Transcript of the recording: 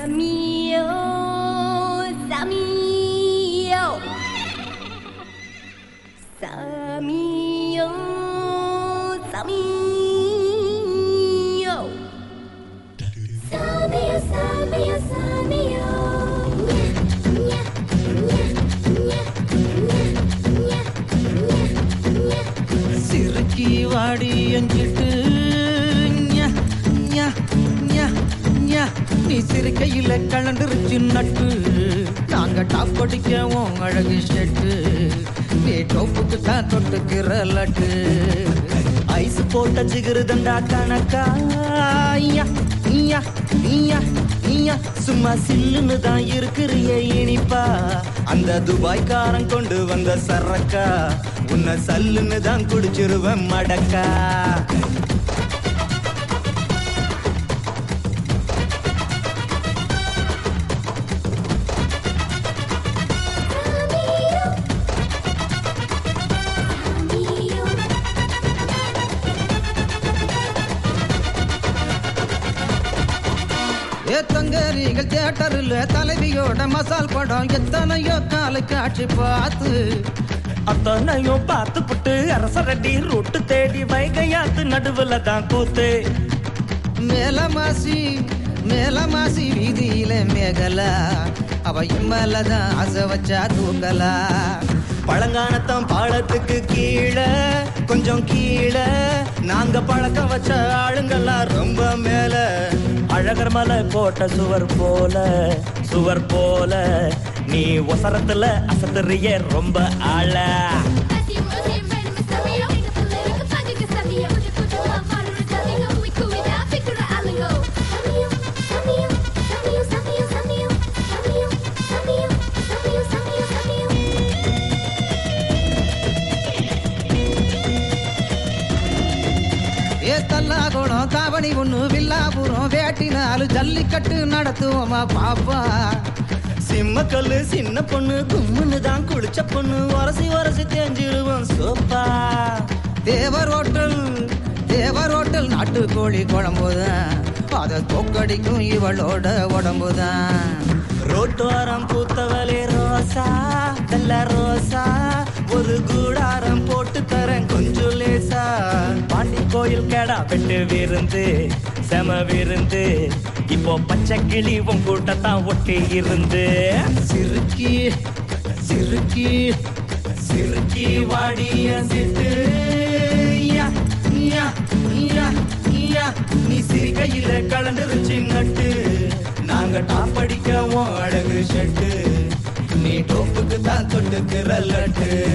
சிறுக்கி வாடி எஞ்சிட்டு நீ சிறுக்கையில கலந்துருச்சு நட்டு நாங்க டாப் கொடிக்கவும் அழகு ஷெட்டு நீ டோப்புக்கு தான் தொட்டுக்கிற லட்டு ஐஸ் போட்ட ஜிகிரு தண்டா கணக்கா சும்மா சில்லுன்னு தான் இருக்கிறிய இனிப்பா அந்த துபாய்க்காரன் கொண்டு வந்த சரக்கா உன்னை சல்லுன்னு தான் குடிச்சிருவேன் மடக்கா தங்கரிகள் தியேட்டர்ல தலைவியோட மசால் படம் எத்தனையோ காலை காட்சி பார்த்து அத்தனையும் பார்த்து புட்டு அரசரடி ரூட்டு தேடி வைகையாத்து நடுவுல தான் கூத்து மேலமாசி வீதியில மேகலா அவ இம்மலதான் அசை வச்சா தூங்கலா பழங்கானத்தம் பாலத்துக்கு கீழே கொஞ்சம் கீழே நாங்க பழக்கம் வச்ச ஆளுங்கெல்லாம் ரொம்ப மேல அழகர் மலை போட்ட சுவர் போல நீ ஒசரத்துல அசத்துறிய ரொம்ப ஆள தல்லாகுளம் தாவணி ஒண்ணு வில்லாபுரம் வேட்டினாலும் ஜல்லிக்கட்டு நடத்துவோமா பாப்பா சிம்மக்கல்லு சின்ன பொண்ணு கும்முன்னு தான் குளிச்ச பொண்ணு வரசி தேஞ்சிருவோம் சோப்பா தேவர் ஹோட்டல் நாட்டுக்கோழி குழம்புதான் அதை தோக்கடிக்கும் இவளோட உடம்புதான் ரோட்டோரம் பூத்தவளே ரோசா கல்ல ரோசா ஒரு கூடாரம் போட்டு தரேன் கொஞ்சம் லேசா பாண்டி கோயில் கேடா வெட்டு விருந்து செம விருந்து இப்போ பச்சை கிளி உன் கூட்டத்தான் ஒட்டி இருந்து சிறுக்கி வாடிய சிட்டு நீ சிறுகையில கலந்துருச்சு நட்டு நாங்க டாப் அடிக்கவும் அழகு ஷெட்டு நீ டோப்புக்கு தான் தொட்டுக்கிற லட்டு